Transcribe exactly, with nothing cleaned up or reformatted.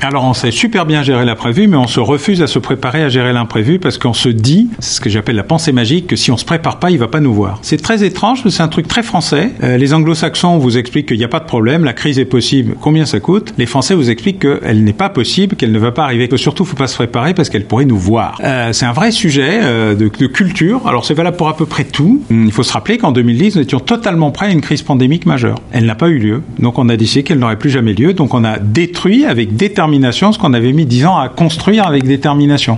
Alors on sait super bien gérer l'imprévu, mais on se refuse à se préparer à gérer l'imprévu parce qu'on se dit, c'est ce que j'appelle la pensée magique, que si on se prépare pas, il va pas nous voir. C'est très étrange, c'est un truc très français. Euh, les anglo-saxons vous expliquent qu'il n'y a pas de problème, la crise est possible, combien ça coûte. Les Français vous expliquent qu'elle n'est pas possible, qu'elle ne va pas arriver, que surtout faut pas se préparer parce qu'elle pourrait nous voir. Euh, c'est un vrai sujet euh, de, de culture. Alors c'est valable pour à peu près tout. Il faut se rappeler qu'en deux mille dix, nous étions totalement prêts à une crise pandémique majeure. Elle n'a pas eu lieu, donc on a décidé qu'elle n'aurait plus jamais lieu. Donc on a détruit avec détermination ce qu'on avait mis dix ans à construire avec détermination.